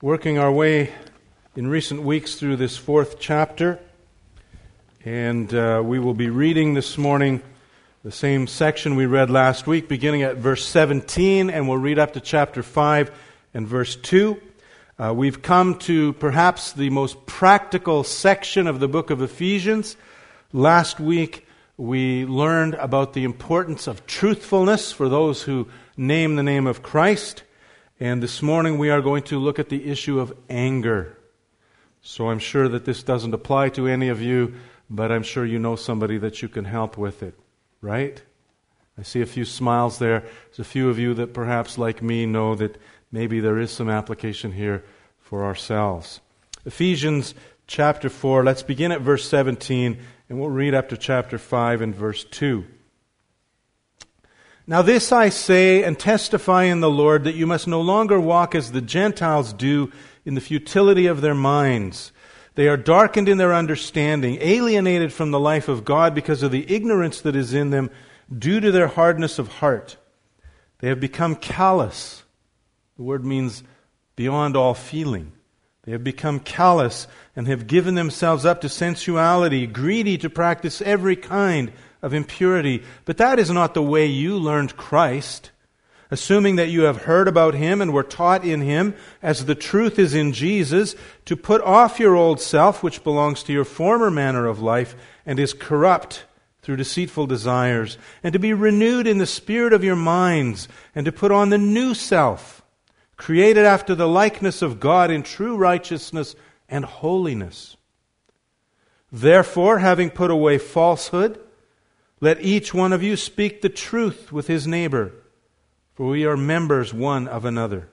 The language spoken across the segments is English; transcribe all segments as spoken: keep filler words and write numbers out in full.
working our way in recent weeks through this fourth chapter, and uh, we will be reading this morning the same section we read last week, beginning at verse seventeen, and we'll read up to chapter five and verse two. Uh, we've come to perhaps the most practical section of the book of Ephesians. Last week we learned about the importance of truthfulness for those who name the name of Christ. And this morning we are going to look at the issue of anger. So I'm sure that this doesn't apply to any of you, but I'm sure you know somebody that you can help with it, right? I see a few smiles there. There's a few of you that perhaps, like me, know that maybe there is some application here for ourselves. Ephesians chapter four, let's begin at verse seventeen, and we'll read up to chapter five and verse two. Now this I say and testify in the Lord, that you must no longer walk as the Gentiles do in the futility of their minds. They are darkened in their understanding, alienated from the life of God because of the ignorance that is in them due to their hardness of heart. They have become callous. The word means beyond all feeling. They have become callous and have given themselves up to sensuality, greedy to practice every kind of impurity. But that is not the way you learned Christ, assuming that you have heard about Him and were taught in Him, as the truth is in Jesus, to put off your old self, which belongs to your former manner of life and is corrupt through deceitful desires, and to be renewed in the spirit of your minds, and to put on the new self, created after the likeness of God in true righteousness and holiness. Therefore, having put away falsehood, let each one of you speak the truth with his neighbor, for we are members one of another.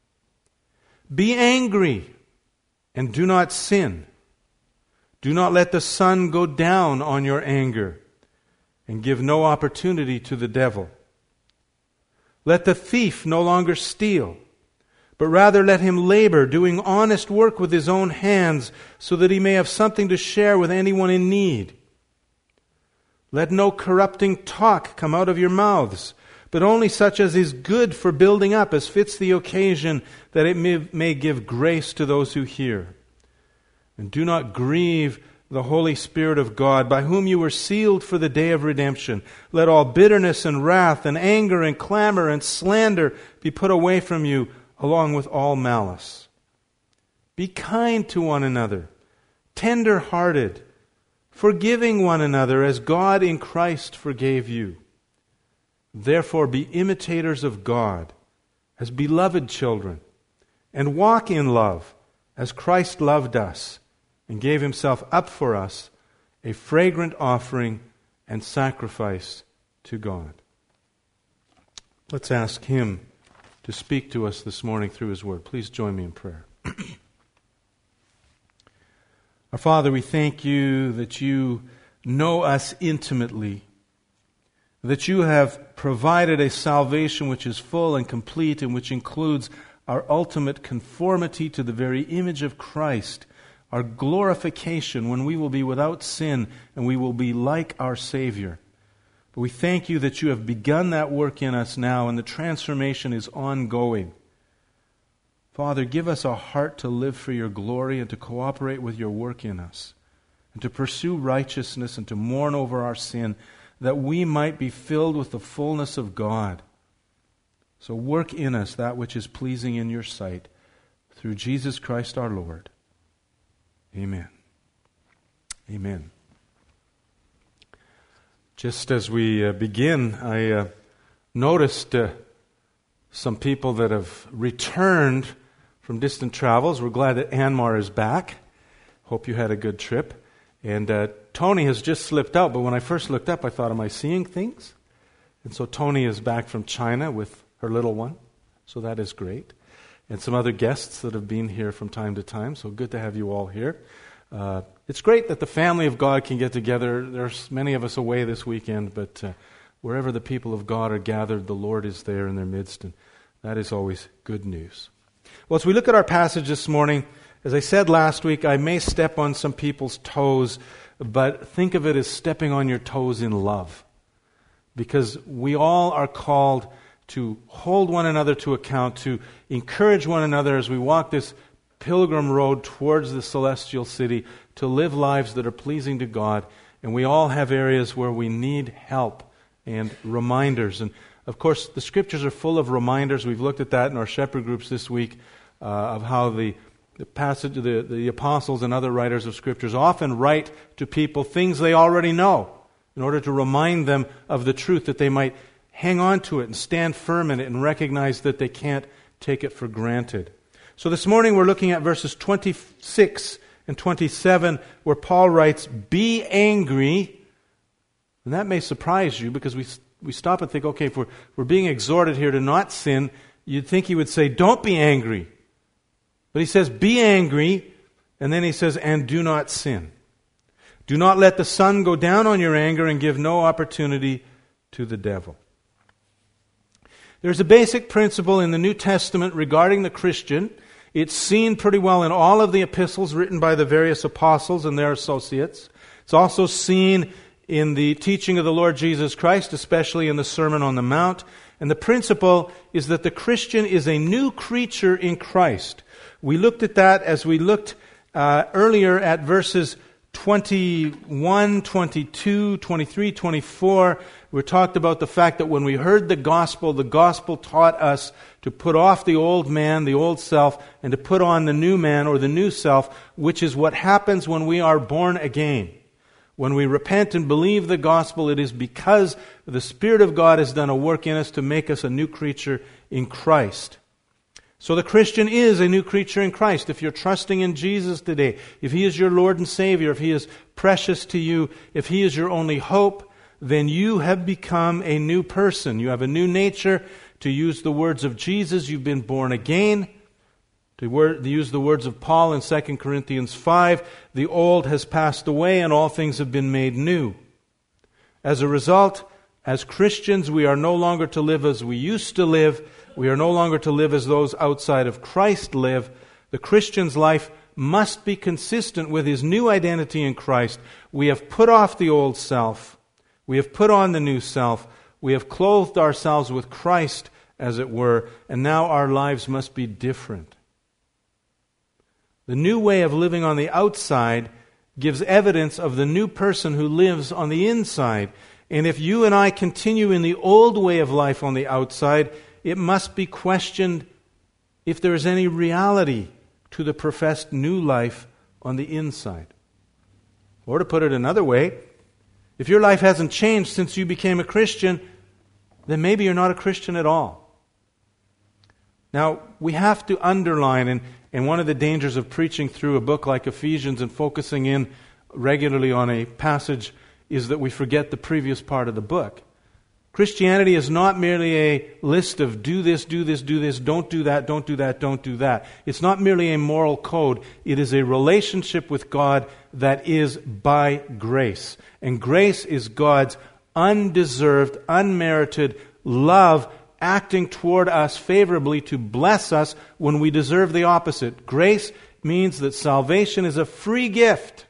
Be angry and do not sin. Do not let the sun go down on your anger, and give no opportunity to the devil. Let the thief no longer steal, but rather let him labor, doing honest work with his own hands, so that he may have something to share with anyone in need. Let no corrupting talk come out of your mouths, but only such as is good for building up, as fits the occasion, that it may, may give grace to those who hear. And do not grieve the Holy Spirit of God, by whom you were sealed for the day of redemption. Let all bitterness and wrath and anger and clamor and slander be put away from you, along with all malice. Be kind to one another, tender-hearted, forgiving one another as God in Christ forgave you. Therefore be imitators of God as beloved children, and walk in love as Christ loved us and gave Himself up for us, a fragrant offering and sacrifice to God. Let's ask Him to speak to us this morning through His Word. Please join me in prayer. Our Father, we thank You that You know us intimately, that You have provided a salvation which is full and complete and which includes our ultimate conformity to the very image of Christ, our glorification when we will be without sin and we will be like our Savior. But we thank You that You have begun that work in us now, and the transformation is ongoing. Father, give us a heart to live for Your glory and to cooperate with Your work in us, and to pursue righteousness and to mourn over our sin, that we might be filled with the fullness of God. So work in us that which is pleasing in Your sight, through Jesus Christ our Lord. Amen. Amen. Just as we uh, begin, I uh, noticed uh, some people that have returned from distant travels. We're glad that Anmar is back. Hope you had a good trip. And uh, Tony has just slipped out, but when I first looked up, I thought, am I seeing things? And so Tony is back from China with her little one, so that is great. And some other guests that have been here from time to time, so good to have you all here. Uh, it's great that the family of God can get together. There's many of us away this weekend, but uh, wherever the people of God are gathered, the Lord is there in their midst, and that is always good news. Well, as we look at our passage this morning, as I said last week, I may step on some people's toes, but think of it as stepping on your toes in love. Because we all are called to hold one another to account, to encourage one another as we walk this pilgrim road towards the celestial city to live lives that are pleasing to God. And we all have areas where we need help and reminders. And of course, the Scriptures are full of reminders. We've looked at that in our shepherd groups this week, uh, of how the, the passage, the, the apostles and other writers of Scriptures often write to people things they already know in order to remind them of the truth, that they might hang on to it and stand firm in it and recognize that they can't take it for granted. So this morning we're looking at verses twenty-six and twenty-seven, where Paul writes, "Be angry." And that may surprise you, because we we stop and think, okay, if we're, we're being exhorted here to not sin, you'd think he would say, don't be angry. But he says, be angry, and then he says, and do not sin. Do not let the sun go down on your anger, and give no opportunity to the devil. There's a basic principle in the New Testament regarding the Christian. It's seen pretty well in all of the epistles written by the various apostles and their associates. It's also seen in the teaching of the Lord Jesus Christ, especially in the Sermon on the Mount. And the principle is that the Christian is a new creature in Christ. We looked at that as we looked uh, earlier at verses twenty-one, twenty-two, twenty-three, twenty-four. We talked about the fact that when we heard the gospel, the gospel taught us to put off the old man, the old self, and to put on the new man or the new self, which is what happens when we are born again. When we repent and believe the gospel, it is because the Spirit of God has done a work in us to make us a new creature in Christ. So the Christian is a new creature in Christ. If you're trusting in Jesus today, if He is your Lord and Savior, if He is precious to you, if He is your only hope, then you have become a new person. You have a new nature. To use the words of Jesus, you've been born again. To, word, to use the words of Paul in Second Corinthians five, the old has passed away and all things have been made new. As a result, as Christians, we are no longer to live as we used to live. We are no longer to live as those outside of Christ live. The Christian's life must be consistent with his new identity in Christ. We have put off the old self. We have put on the new self. We have clothed ourselves with Christ, as it were, and now our lives must be different. The new way of living on the outside gives evidence of the new person who lives on the inside. And if you and I continue in the old way of life on the outside, it must be questioned if there is any reality to the professed new life on the inside. Or to put it another way, if your life hasn't changed since you became a Christian, then maybe you're not a Christian at all. Now, we have to underline, and, and one of the dangers of preaching through a book like Ephesians and focusing in regularly on a passage is that we forget the previous part of the book. Christianity is not merely a list of do this, do this, do this, don't do that, don't do that, don't do that. It's not merely a moral code. It is a relationship with God that is by grace. And grace is God's undeserved, unmerited love acting toward us favorably to bless us when we deserve the opposite. Grace means that salvation is a free gift.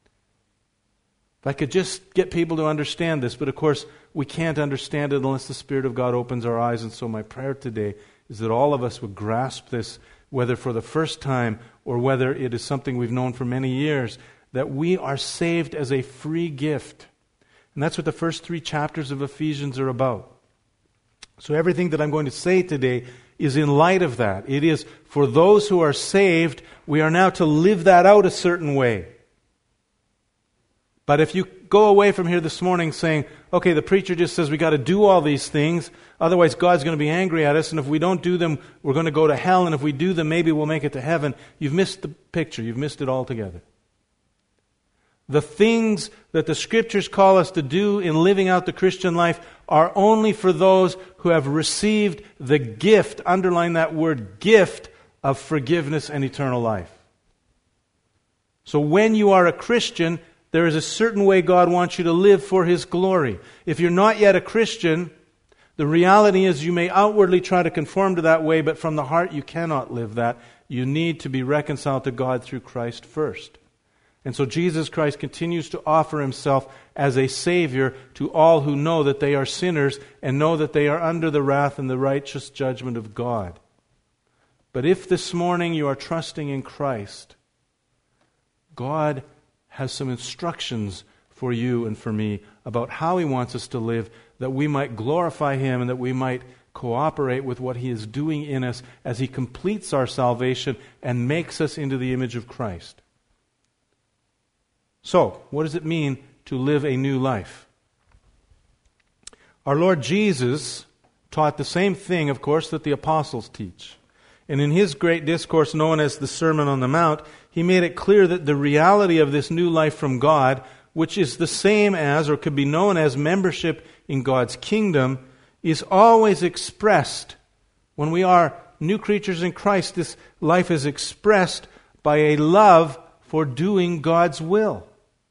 If I could just get people to understand this, but of course we can't understand it unless the Spirit of God opens our eyes. And so my prayer today is that all of us would grasp this, whether for the first time or whether it is something we've known for many years, that we are saved as a free gift. And that's what the first three chapters of Ephesians are about. So everything that I'm going to say today is in light of that. It is for those who are saved, we are now to live that out a certain way. But if you go away from here this morning saying, okay, the preacher just says we got to do all these things, otherwise God's going to be angry at us, and if we don't do them, we're going to go to hell, and if we do them, maybe we'll make it to heaven. You've missed the picture. You've missed it altogether. The things that the Scriptures call us to do in living out the Christian life are only for those who have received the gift, underline that word, gift, of forgiveness and eternal life. So when you are a Christian, there is a certain way God wants you to live for His glory. If you're not yet a Christian, the reality is you may outwardly try to conform to that way, but from the heart you cannot live that. You need to be reconciled to God through Christ first. And so Jesus Christ continues to offer Himself as a Savior to all who know that they are sinners and know that they are under the wrath and the righteous judgment of God. But if this morning you are trusting in Christ, God has some instructions for you and for me about how He wants us to live, that we might glorify Him and that we might cooperate with what He is doing in us as He completes our salvation and makes us into the image of Christ. So, what does it mean to live a new life? Our Lord Jesus taught the same thing, of course, that the apostles teach. And in His great discourse known as the Sermon on the Mount, He made it clear that the reality of this new life from God, which is the same as, or could be known as, membership in God's kingdom, is always expressed. When we are new creatures in Christ, this life is expressed by a love for doing God's will.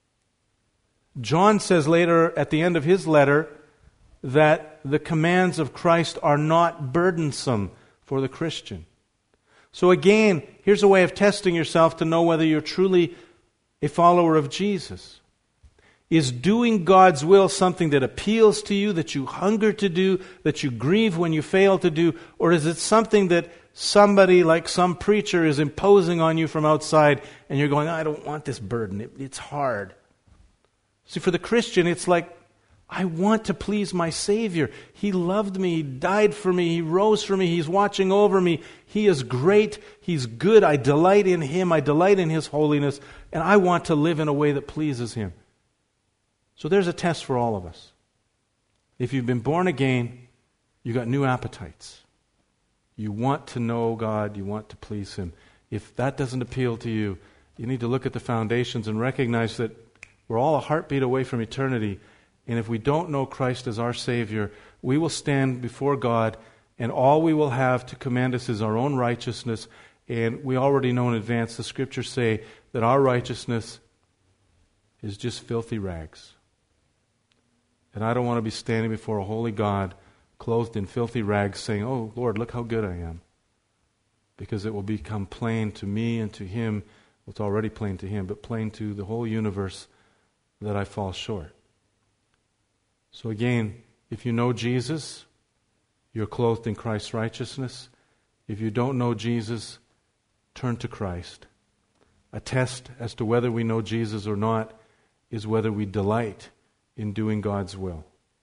John says later at the end of his letter that the commands of Christ are not burdensome for the Christian. So again, here's a way of testing yourself to know whether you're truly a follower of Jesus. Is doing God's will something that appeals to you, that you hunger to do, that you grieve when you fail to do, or is it something that somebody like some preacher is imposing on you from outside and you're going, I don't want this burden, it, it's hard. See, for the Christian, it's like, I want to please my Savior. He loved me. He died for me. He rose for me. He's watching over me. He is great. He's good. I delight in Him. I delight in His holiness. And I want to live in a way that pleases Him. So there's a test for all of us. If you've been born again, you've got new appetites. You want to know God. You want to please Him. If that doesn't appeal to you, you need to look at the foundations and recognize that we're all a heartbeat away from eternity. And if we don't know Christ as our Savior, we will stand before God, and all we will have to commend us is our own righteousness. And we already know in advance, the Scriptures say that our righteousness is just filthy rags. And I don't want to be standing before a holy God clothed in filthy rags saying, oh, Lord, look how good I am. Because it will become plain to me and to Him. Well, it's already plain to Him, but plain to the whole universe that I fall short. So again, if you know Jesus, you're clothed in Christ's righteousness. If you don't know Jesus, turn to Christ. A test as to whether we know Jesus or not is whether we delight in doing God's will.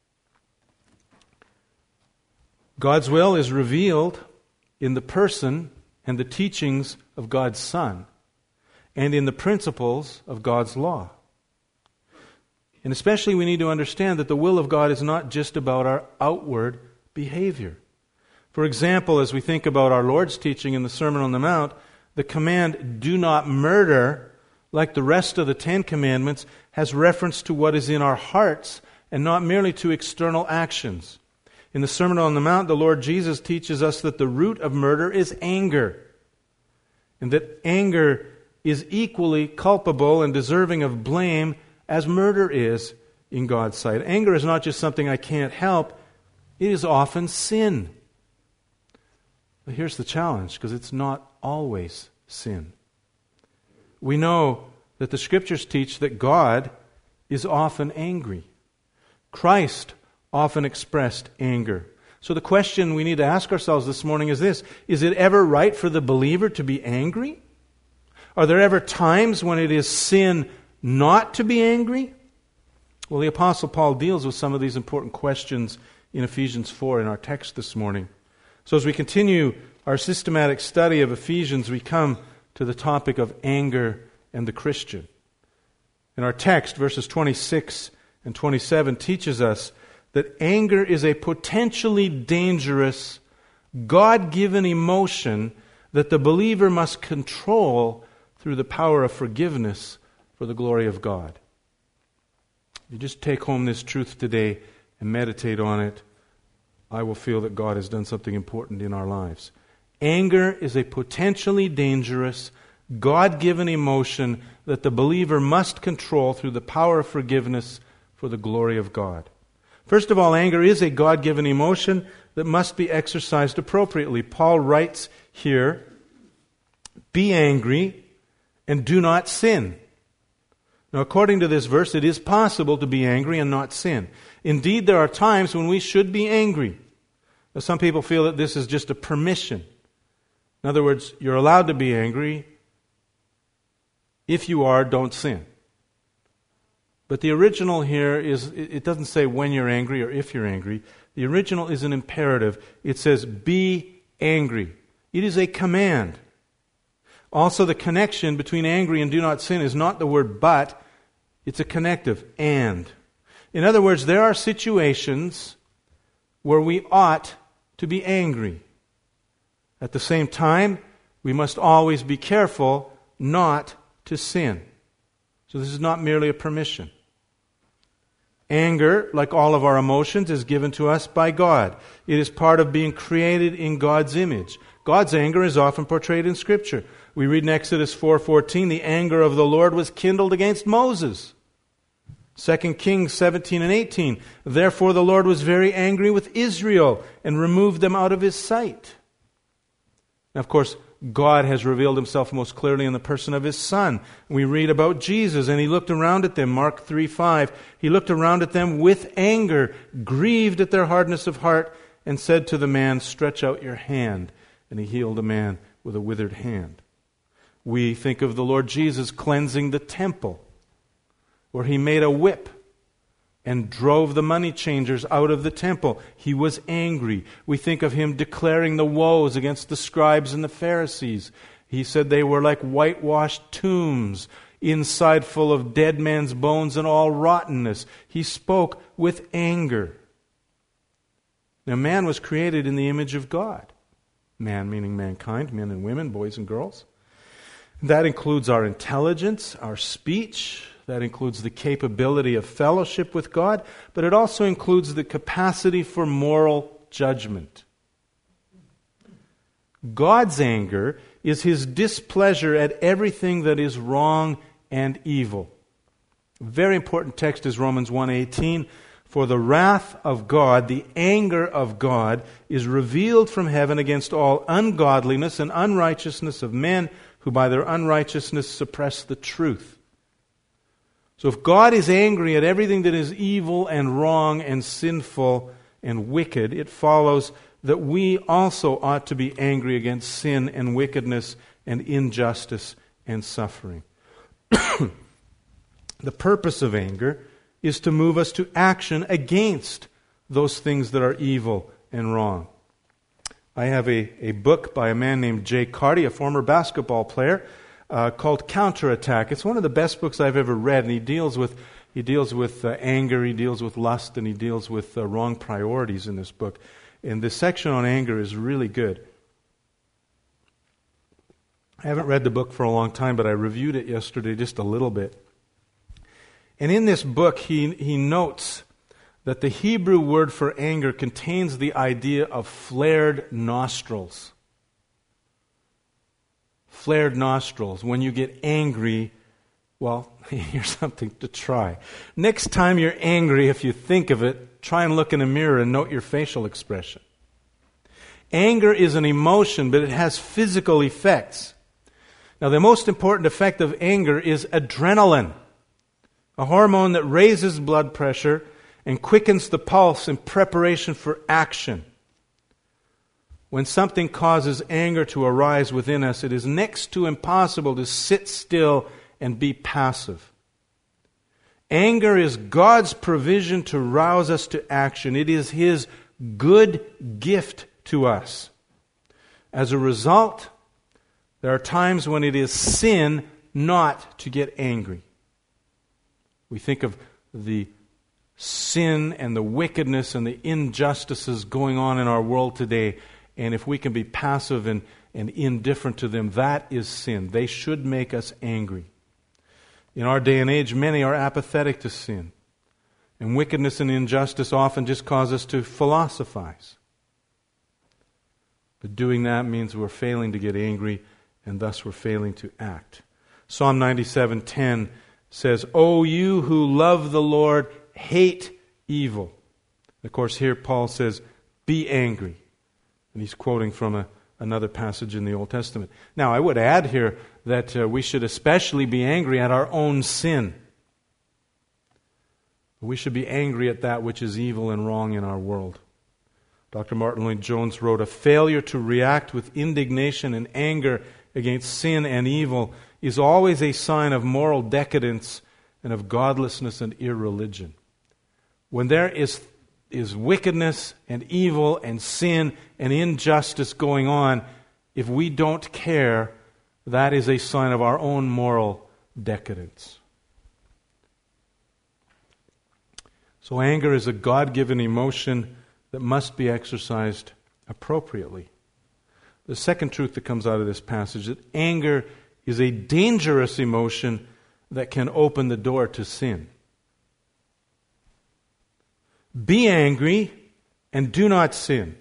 God's will is revealed in the person and the teachings of God's Son and in the principles of God's law. And especially we need to understand that the will of God is not just about our outward behavior. For example, as we think about our Lord's teaching in the Sermon on the Mount, the command, do not murder, like the rest of the Ten Commandments, has reference to what is in our hearts and not merely to external actions. In the Sermon on the Mount, the Lord Jesus teaches us that the root of murder is anger, and that anger is equally culpable and deserving of blame as murder is in God's sight. Anger is not just something I can't help, it is often sin. But here's the challenge, because it's not always sin. We know that the Scriptures teach that God is often angry. Christ often expressed anger. So the question we need to ask ourselves this morning is this: is it ever right for the believer to be angry? Are there ever times when it is sin not to be angry? Well, the Apostle Paul deals with some of these important questions in Ephesians four in our text this morning. So as we continue our systematic study of Ephesians, we come to the topic of anger and the Christian. In our text, verses twenty-six and twenty-seven teaches us that anger is a potentially dangerous, God-given emotion that the believer must control through the power of forgiveness for the glory of God. You just take home this truth today and meditate on it, I will feel that God has done something important in our lives. Anger is a potentially dangerous, God-given emotion that the believer must control through the power of forgiveness for the glory of God. First of all, anger is a God-given emotion that must be exercised appropriately. Paul writes here, be angry and do not sin. Now, according to this verse, it is possible to be angry and not sin. Indeed, there are times when we should be angry. Now, some people feel that this is just a permission. In other words, you're allowed to be angry. If you are, don't sin. But the original here is, it doesn't say when you're angry or if you're angry. The original is an imperative. It says, be angry. It is a command. Also, the connection between angry and do not sin is not the word but, it's a connective, and. In other words, there are situations where we ought to be angry. At the same time, we must always be careful not to sin. So this is not merely a permission. Anger, like all of our emotions, is given to us by God. It is part of being created in God's image. God's anger is often portrayed in Scripture. We read in Exodus four fourteen, the anger of the Lord was kindled against Moses. Second Kings seventeen and eighteen, therefore the Lord was very angry with Israel and removed them out of his sight. Now, of course, God has revealed himself most clearly in the person of his Son. We read about Jesus, and he looked around at them, Mark three five. He looked around at them with anger, grieved at their hardness of heart, and said to the man, stretch out your hand. And he healed a man with a withered hand. We think of the Lord Jesus cleansing the temple, where he made a whip and drove the money changers out of the temple. He was angry. We think of him declaring the woes against the scribes and the Pharisees. He said they were like whitewashed tombs, inside full of dead man's bones and all rottenness. He spoke with anger. Now, man was created in the image of God. Man meaning mankind, men and women, boys and girls. That includes our intelligence, our speech. That includes the capability of fellowship with God, but it also includes the capacity for moral judgment. God's anger is his displeasure at everything that is wrong and evil. A very important text is Romans one eighteen. For the wrath of God, the anger of God, is revealed from heaven against all ungodliness and unrighteousness of men who by their unrighteousness suppress the truth. So if God is angry at everything that is evil and wrong and sinful and wicked, it follows that we also ought to be angry against sin and wickedness and injustice and suffering. The purpose of anger is to move us to action against those things that are evil and wrong. I have a, a book by a man named Jay Carty, a former basketball player, Uh, called Counterattack. It's one of the best books I've ever read, and he deals with he deals with uh, anger, he deals with lust, and he deals with uh, wrong priorities in this book. And the section on anger is really good. I haven't read the book for a long time, but I reviewed it yesterday just a little bit. And in this book, he he notes that the Hebrew word for anger contains the idea of flared nostrils. Flared nostrils. When you get angry, well, here's something to try. Next time you're angry, if you think of it, try and look in a mirror and note your facial expression. Anger is an emotion, but it has physical effects. Now, the most important effect of anger is adrenaline, a hormone that raises blood pressure and quickens the pulse in preparation for action. When something causes anger to arise within us, it is next to impossible to sit still and be passive. Anger is God's provision to rouse us to action. It is his good gift to us. As a result, there are times when it is sin not to get angry. We think of the sin and the wickedness and the injustices going on in our world today. And if we can be passive and, and indifferent to them, that is sin. They should make us angry. In our day and age, many are apathetic to sin. And wickedness and injustice often just cause us to philosophize. But doing that means we're failing to get angry, and thus we're failing to act. Psalm ninety-seven ten says, O you who love the Lord, hate evil. Of course, here Paul says, be angry. And he's quoting from a, another passage in the Old Testament. Now, I would add here that uh, we should especially be angry at our own sin. We should be angry at that which is evil and wrong in our world. Doctor Martin Lloyd-Jones wrote, "A failure to react with indignation and anger against sin and evil is always a sign of moral decadence and of godlessness and irreligion." When there is, is wickedness and evil and sin and injustice going on, if we don't care, that is a sign of our own moral decadence. So anger is a God-given emotion that must be exercised appropriately. The second truth that comes out of this passage is that anger is a dangerous emotion that can open the door to sin. Be angry and do not sin.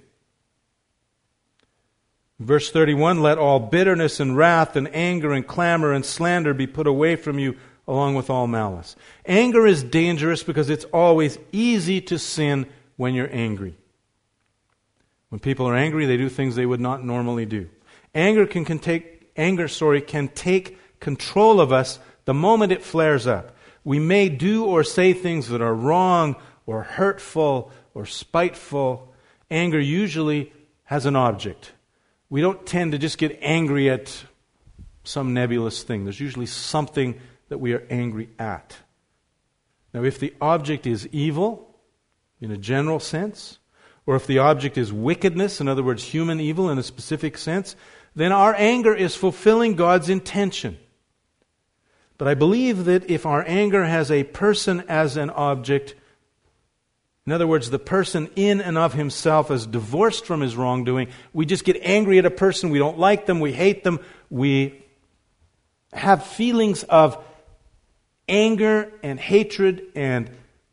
Verse thirty-one, "Let all bitterness and wrath and anger and clamor and slander be put away from you, along with all malice." Anger is dangerous because it's always easy to sin when you're angry. When people are angry, they do things they would not normally do. Anger can, can take anger, sorry, can take control of us the moment it flares up. We may do or say things that are wrong or hurtful or spiteful. Anger usually has an object. We don't tend to just get angry at some nebulous thing. There's usually something that we are angry at. Now, if the object is evil, in a general sense, or if the object is wickedness, in other words, human evil in a specific sense, then our anger is fulfilling God's intention. But I believe that if our anger has a person as an object, in other words, the person in and of himself is divorced from his wrongdoing, we just get angry at a person, we don't like them, we hate them, we have feelings of anger and hatred and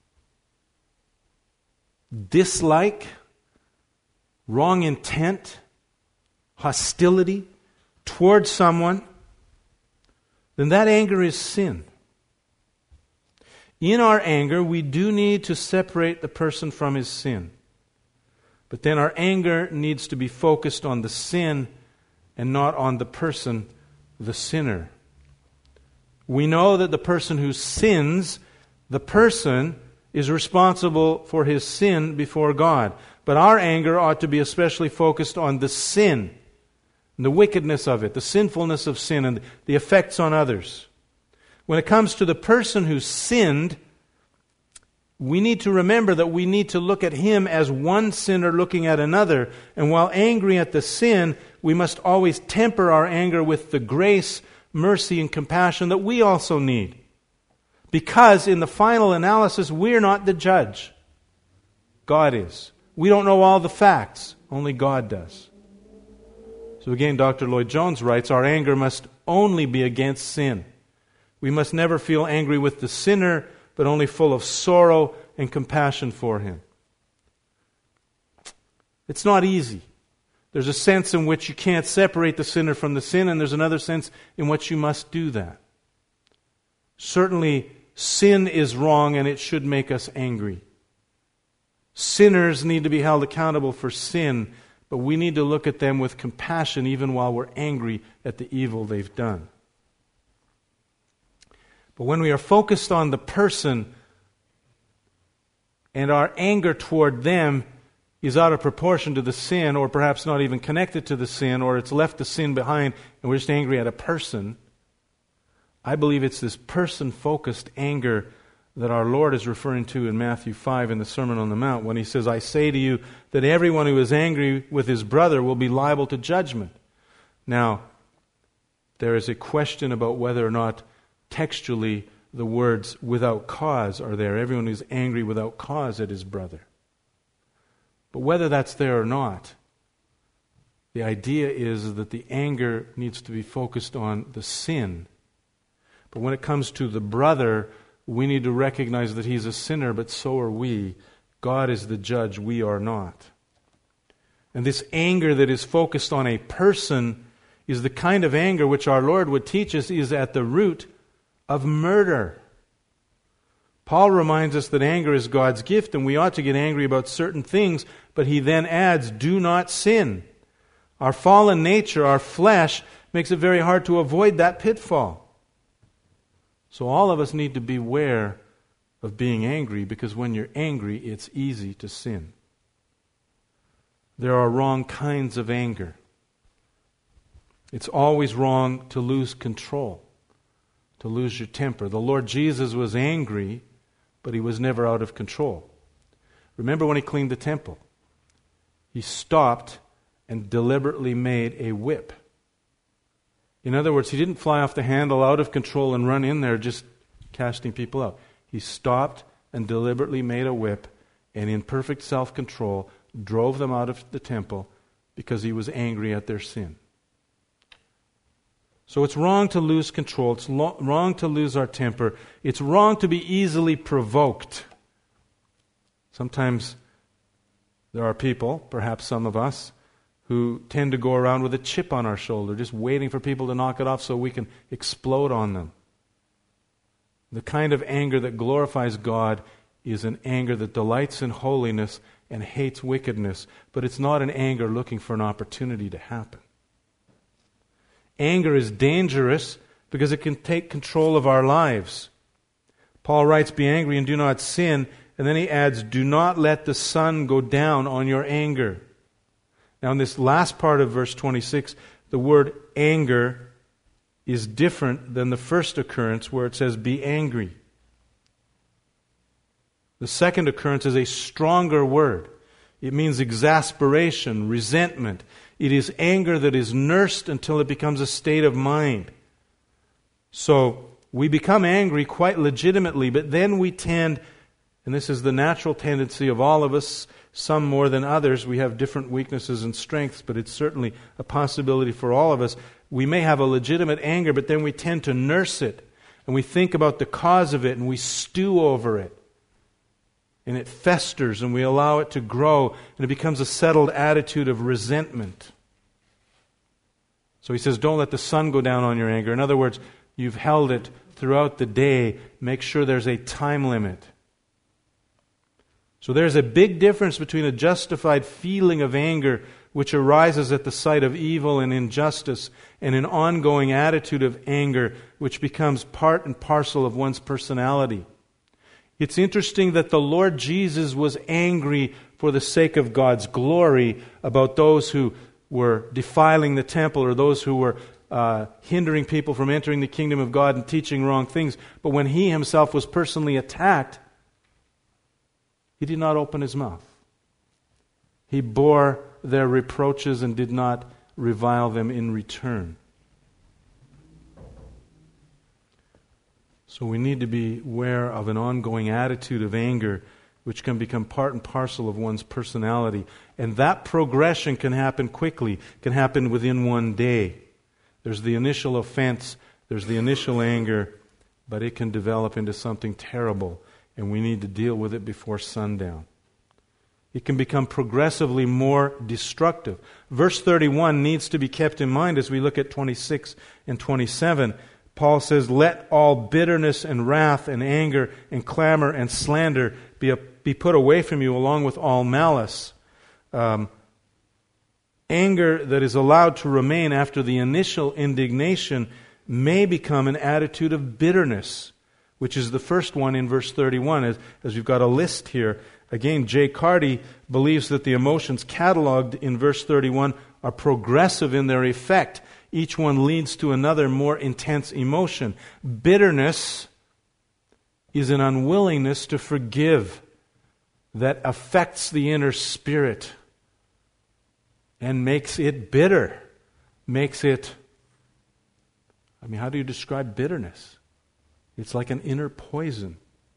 dislike, wrong intent, hostility towards someone, then that anger is sin. In our anger, we do need to separate the person from his sin. But then our anger needs to be focused on the sin and not on the person, the sinner. We know that the person who sins, the person is responsible for his sin before God. But our anger ought to be especially focused on the sin, and the wickedness of it, the sinfulness of sin, and the effects on others. When it comes to the person who sinned, we need to remember that we need to look at him as one sinner looking at another. And while angry at the sin, we must always temper our anger with the grace, mercy, and compassion that we also need. Because in the final analysis, we're not the judge. God is. We don't know all the facts. Only God does. So again, Doctor Lloyd-Jones writes, our anger must only be against sin. We must never feel angry with the sinner, but only full of sorrow and compassion for him. It's not easy. There's a sense in which you can't separate the sinner from the sin, and there's another sense in which you must do that. Certainly, sin is wrong, and it should make us angry. Sinners need to be held accountable for sin, but we need to look at them with compassion even while we're angry at the evil they've done. But when we are focused on the person and our anger toward them is out of proportion to the sin, or perhaps not even connected to the sin, or it's left the sin behind and we're just angry at a person, I believe it's this person-focused anger that our Lord is referring to in Matthew five in the Sermon on the Mount when he says, I say to you that everyone who is angry with his brother will be liable to judgment. Now, there is a question about whether or not textually the words without cause are there. Everyone who's angry without cause at his brother. But whether that's there or not, the idea is that the anger needs to be focused on the sin. But when it comes to the brother, we need to recognize that he's a sinner, but so are we. God is the judge, we are not. And this anger that is focused on a person is the kind of anger which our Lord would teach us is at the root of murder. Paul reminds us that anger is God's gift, and we ought to get angry about certain things, but he then adds, do not sin. Our fallen nature, our flesh, makes it very hard to avoid that pitfall. So all of us need to beware of being angry, because when you're angry, it's easy to sin. there are wrong kinds of anger. It's always wrong to lose control, to lose your temper. The Lord Jesus was angry, but he was never out of control. Remember when he cleaned the temple? He stopped and deliberately made a whip. In other words, he didn't fly off the handle out of control and run in there just casting people out. He stopped and deliberately made a whip, and in perfect self-control drove them out of the temple because he was angry at their sin. So it's wrong to lose control. It's lo- wrong to lose our temper. It's wrong to be easily provoked. Sometimes there are people, perhaps some of us, who tend to go around with a chip on our shoulder, just waiting for people to knock it off so we can explode on them. The kind of anger that glorifies God is an anger that delights in holiness and hates wickedness, but it's not an anger looking for an opportunity to happen. Anger is dangerous because it can take control of our lives. Paul writes, "Be angry and do not sin," and then he adds, "Do not let the sun go down on your anger." Now in this last part of verse twenty-six, the word anger is different than the first occurrence where it says, "Be angry." The second occurrence is a stronger word. It means exasperation, resentment. It is anger that is nursed until it becomes a state of mind. So we become angry quite legitimately, but then we tend, and this is the natural tendency of all of us, some more than others, we have different weaknesses and strengths, but it's certainly a possibility for all of us. We may have a legitimate anger, but then we tend to nurse it, and we think about the cause of it, and we stew over it. And it festers, and we allow it to grow, and it becomes a settled attitude of resentment. So he says, don't let the sun go down on your anger. In other words, you've held it throughout the day. Make sure there's a time limit. So there's a big difference between a justified feeling of anger, which arises at the sight of evil and injustice, and an ongoing attitude of anger, which becomes part and parcel of one's personality. It's interesting that the Lord Jesus was angry for the sake of God's glory about those who were defiling the temple or those who were uh, hindering people from entering the kingdom of God and teaching wrong things. But when he himself was personally attacked, he did not open his mouth. He bore their reproaches and did not revile them in return. So we need to be aware of an ongoing attitude of anger which can become part and parcel of one's personality. And that progression can happen quickly, can happen within one day. There's the initial offense, there's the initial anger, but it can develop into something terrible, and we need to deal with it before sundown. It can become progressively more destructive. Verse thirty-one needs to be kept in mind as we look at twenty-six and twenty-seven. Paul says, "Let all bitterness and wrath and anger and clamor and slander be, a, be put away from you, along with all malice." Um, anger that is allowed to remain after the initial indignation may become an attitude of bitterness, which is the first one in verse thirty-one, as, as we've got a list here. Again, Jay Carty believes that the emotions cataloged in verse thirty-one are progressive in their effect. Each one leads to another more intense emotion. Bitterness is an unwillingness to forgive that affects the inner spirit and makes it bitter, makes it, I mean, how do you describe bitterness? It's like an inner poison.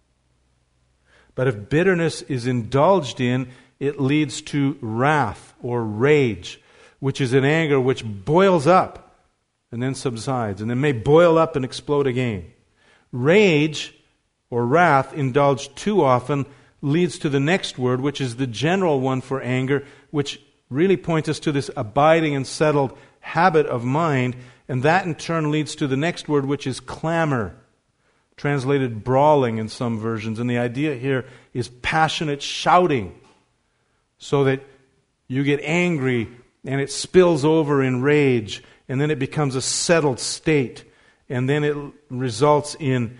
But if bitterness is indulged in, it leads to wrath or rage, which is an anger which boils up and then subsides, and then may boil up and explode again. Rage or wrath indulged too often leads to the next word, which is the general one for anger, which really points us to this abiding and settled habit of mind, and that in turn leads to the next word, which is clamor, translated brawling in some versions. And the idea here is passionate shouting, so that you get angry and it spills over in rage, and then it becomes a settled state, and then it results in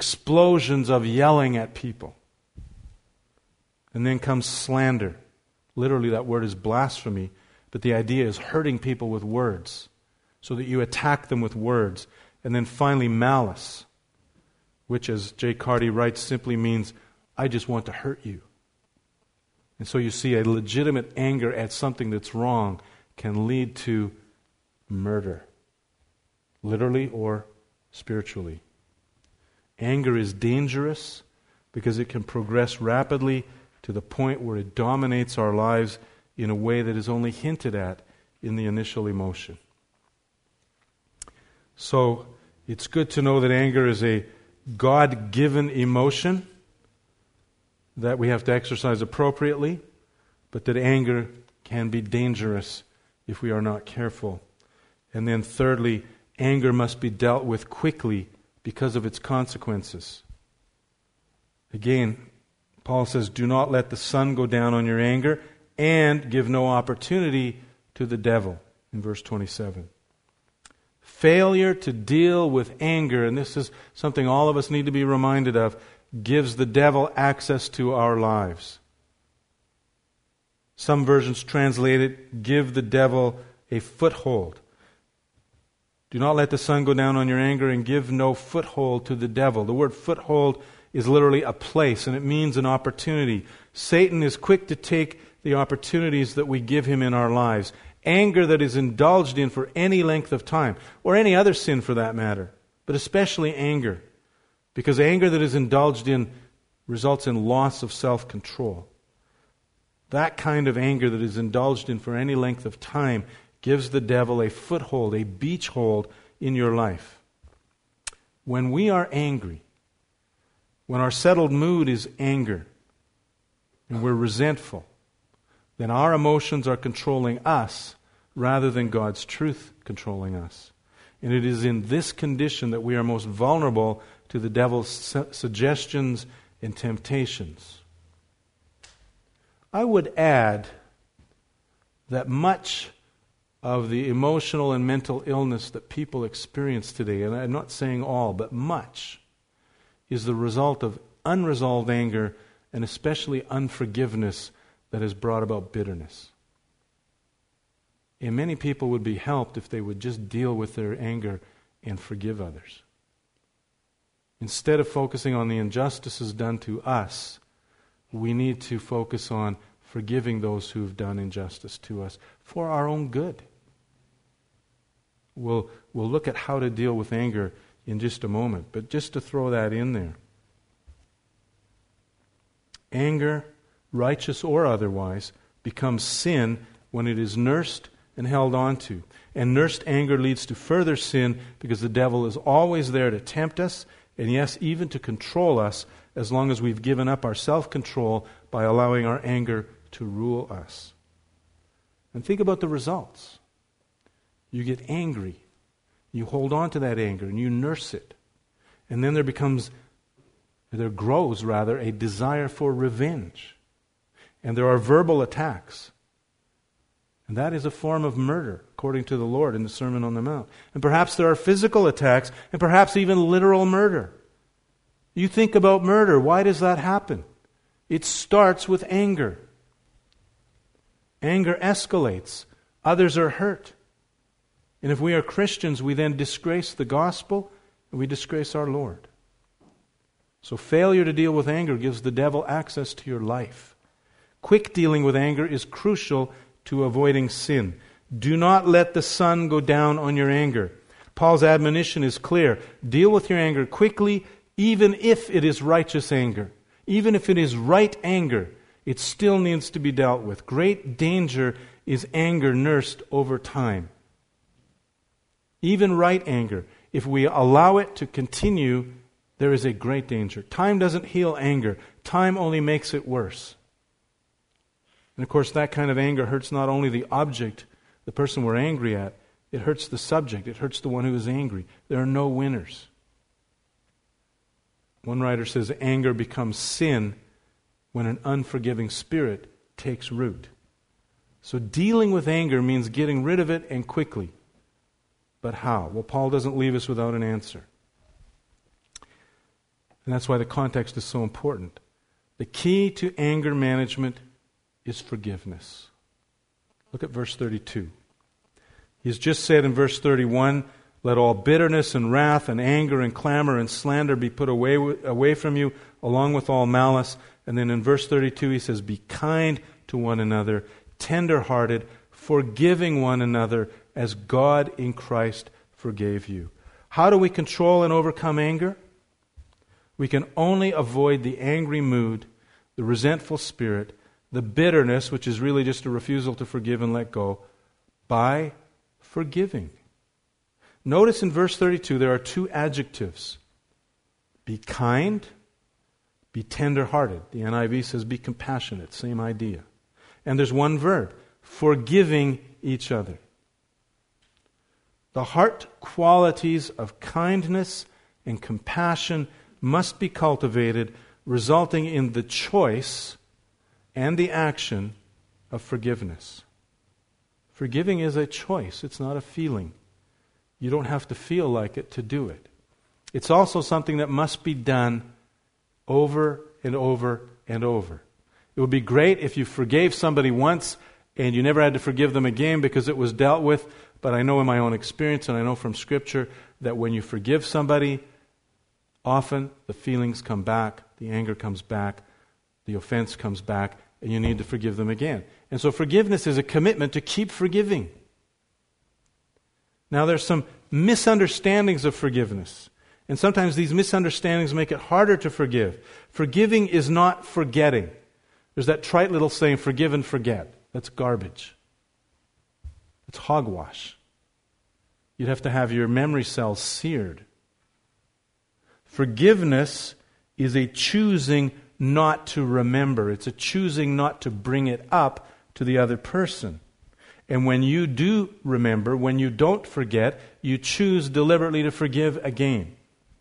explosions of yelling at people. And then comes slander, Literally, that word is blasphemy, but the idea is hurting people with words, so that you attack them with words. And then finally, malice, which, as J. Carty writes, simply means, I just want to hurt you. And so you see, a legitimate anger at something that's wrong can lead to murder, literally or spiritually. Anger is dangerous because it can progress rapidly to the point where it dominates our lives in a way that is only hinted at in the initial emotion. So it's good to know that anger is a God-given emotion that we have to exercise appropriately, but that anger can be dangerous if we are not careful. And then thirdly, anger must be dealt with quickly because of its consequences. Again, Paul says, do not let the sun go down on your anger, and give no opportunity to the devil, in verse twenty-seven. Failure to deal with anger, and this is something all of us need to be reminded of, gives the devil access to our lives. Some versions translate it, give the devil a foothold. Do not let the sun go down on your anger, and give no foothold to the devil. The word foothold is literally a place, and it means an opportunity. Satan is quick to take the opportunities that we give him in our lives. Anger that is indulged in for any length of time, or any other sin for that matter, but especially anger, because anger that is indulged in results in loss of self-control. That kind of anger that is indulged in for any length of time gives the devil a foothold, a beach hold in your life. When we are angry, when our settled mood is anger, and we're resentful, then our emotions are controlling us rather than God's truth controlling us. And it is in this condition that we are most vulnerable to the devil's su- suggestions and temptations. I would add that much of the emotional and mental illness that people experience today, and I'm not saying all, but much, is the result of unresolved anger and especially unforgiveness that has brought about bitterness. And many people would be helped if they would just deal with their anger and forgive others. Instead of focusing on the injustices done to us, we need to focus on forgiving those who have done injustice to us for our own good. We'll, we'll look at how to deal with anger in just a moment, but just to throw that in there. Anger, righteous or otherwise, becomes sin when it is nursed and held on to. And nursed anger leads to further sin because the devil is always there to tempt us, and yes, even to control us, as long as we've given up our self-control by allowing our anger to rule us. And think about the results. You get angry. You hold on to that anger and you nurse it. And then there becomes, there grows rather, a desire for revenge. And there are verbal attacks. And that is a form of murder, according to the Lord in the Sermon on the Mount. And perhaps there are physical attacks, and perhaps even literal murder. You think about murder. Why does that happen? It starts with anger. Anger escalates. Others are hurt. And if we are Christians, we then disgrace the gospel, and we disgrace our Lord. So failure to deal with anger gives the devil access to your life. Quick dealing with anger is crucial to avoiding sin. Do not let the sun go down on your anger. Paul's admonition is clear. Deal with your anger quickly, even if it is righteous anger. Even if it is right anger, it still needs to be dealt with. Great danger is anger nursed over time. Even right anger, if we allow it to continue, there is a great danger. Time doesn't heal anger. Time only makes it worse. And of course, that kind of anger hurts not only the object, the person we're angry at, it hurts the subject. It hurts the one who is angry. There are no winners. One writer says anger becomes sin when an unforgiving spirit takes root. So dealing with anger means getting rid of it and quickly. But how? Well, Paul doesn't leave us without an answer. And that's why the context is so important. The key to anger management is forgiveness. Look at verse thirty-two. He's just said in verse thirty-one, let all bitterness and wrath and anger and clamor and slander be put away, away from you, along with all malice. And then in verse thirty-two he says, be kind to one another, tender-hearted, forgiving one another as God in Christ forgave you. How do we control and overcome anger? We can only avoid the angry mood, the resentful spirit, the bitterness, which is really just a refusal to forgive and let go, by forgiving. Notice in verse thirty-two there are two adjectives. Be kind, be tender-hearted. The N I V says be compassionate, same idea. And there's one verb, forgiving each other. The heart qualities of kindness and compassion must be cultivated, resulting in the choice and the action of forgiveness. Forgiving is a choice, it's not a feeling. You don't have to feel like it to do it. It's also something that must be done over and over and over. It would be great if you forgave somebody once and you never had to forgive them again because it was dealt with, but I know in my own experience and I know from Scripture that when you forgive somebody, often the feelings come back, the anger comes back, the offense comes back, and you need to forgive them again. And so forgiveness is a commitment to keep forgiving. Now there's some misunderstandings of forgiveness. And sometimes these misunderstandings make it harder to forgive. Forgiving is not forgetting. There's that trite little saying, forgive and forget. That's garbage. It's hogwash. You'd have to have your memory cells seared. Forgiveness is a choosing not to remember. It's a choosing not to bring it up to the other person. And when you do remember, when you don't forget, you choose deliberately to forgive again.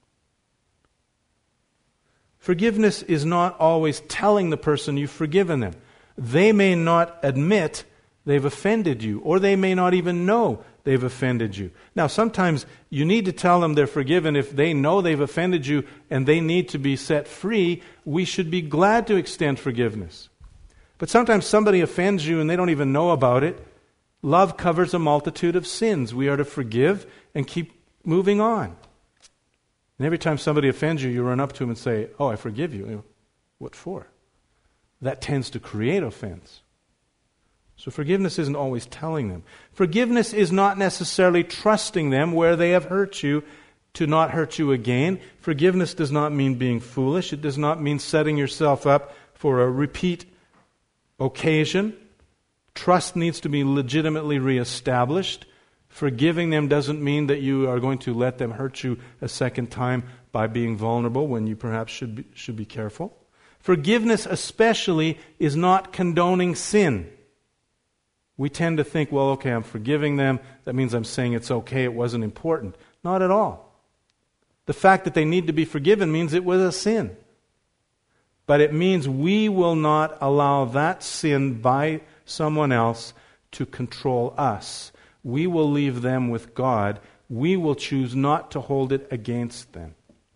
Forgiveness is not always telling the person you've forgiven them. They may not admit they've offended you, or they may not even know they've offended you. Now, sometimes you need to tell them they're forgiven if they know they've offended you and they need to be set free. We should be glad to extend forgiveness. But sometimes somebody offends you and they don't even know about it. Love covers a multitude of sins. We are to forgive and keep moving on. And every time somebody offends you, you run up to them and say, oh, I forgive you. What for? That tends to create offense. So forgiveness isn't always telling them. Forgiveness is not necessarily trusting them where they have hurt you to not hurt you again. Forgiveness does not mean being foolish. It does not mean setting yourself up for a repeat occasion. Trust needs to be legitimately reestablished. Forgiving them doesn't mean that you are going to let them hurt you a second time by being vulnerable when you perhaps should be, should be careful. Forgiveness especially is not condoning sin. We tend to think, well, okay, I'm forgiving them. That means I'm saying it's okay, it wasn't important. Not at all. The fact that they need to be forgiven means it was a sin. But it means we will not allow that sin by someone else to control us. We will leave them with God. We will choose not to hold it against them.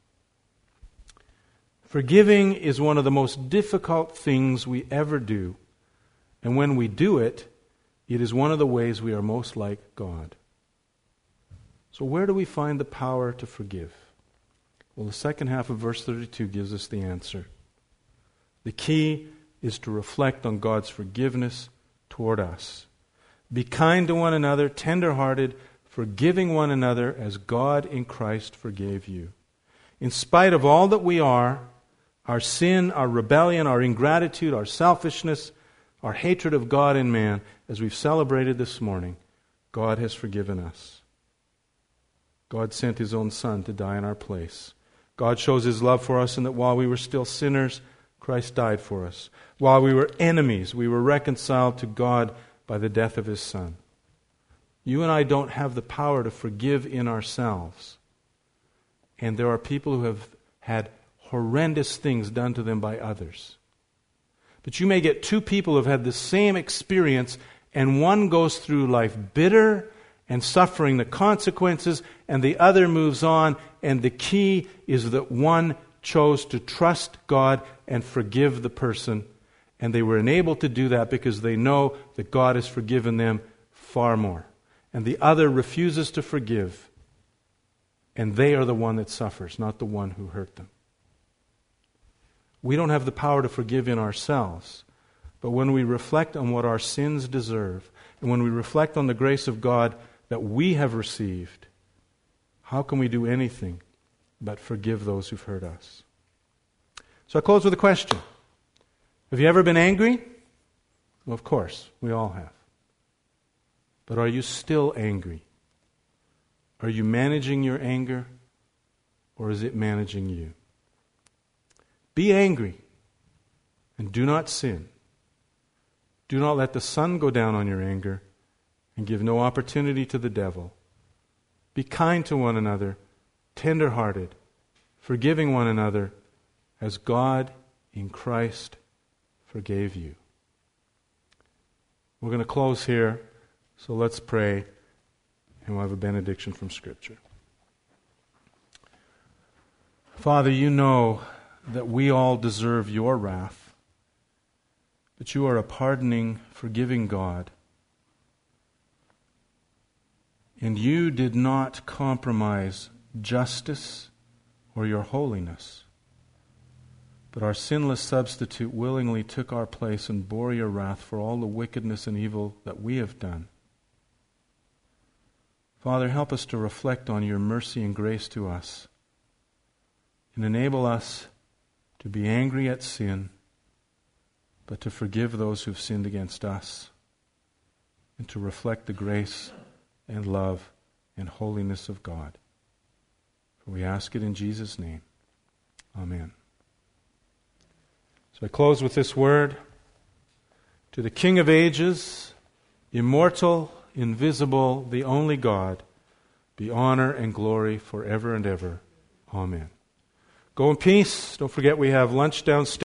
Forgiving is one of the most difficult things we ever do. And when we do it, it is one of the ways we are most like God. So where do we find the power to forgive? Well, the second half of verse thirty-two gives us the answer. The key is to reflect on God's forgiveness toward us. Be kind to one another, tender-hearted, forgiving one another as God in Christ forgave you. In spite of all that we are, our sin, our rebellion, our ingratitude, our selfishness, our hatred of God and man, as we've celebrated this morning, God has forgiven us. God sent His own Son to die in our place. God shows His love for us in that while we were still sinners, Christ died for us. While we were enemies, we were reconciled to God by the death of His Son. You and I don't have the power to forgive in ourselves. And there are people who have had horrendous things done to them by others. But you may get two people who have had the same experience, and one goes through life bitter and suffering the consequences, and the other moves on, and the key is that one chose to trust God and forgive the person, And they were enabled to do that because they know that God has forgiven them far more. And the other refuses to forgive. And they are the one that suffers, not the one who hurt them. We don't have the power to forgive in ourselves. But when we reflect on what our sins deserve, and when we reflect on the grace of God that we have received, how can we do anything but forgive those who've hurt us? So I close with a question. Have you ever been angry? Well, of course, we all have. But are you still angry? Are you managing your anger, or is it managing you? Be angry, and do not sin. Do not let the sun go down on your anger, and give no opportunity to the devil. Be kind to one another, tender-hearted, forgiving one another, as God in Christ forgave you. We're going to close here, so let's pray, and we'll have a benediction from Scripture. Father, you know that we all deserve your wrath, but you are a pardoning, forgiving God. And you did not compromise justice or your holiness, but our sinless substitute willingly took our place and bore your wrath for all the wickedness and evil that we have done. Father, help us to reflect on your mercy and grace to us, and enable us to be angry at sin, but to forgive those who've sinned against us, and to reflect the grace and love and holiness of God. For we ask it in Jesus' name. Amen. So I close with this word. To the King of ages, immortal, invisible, the only God, be honor and glory forever and ever. Amen. Go in peace. Don't forget we have lunch downstairs.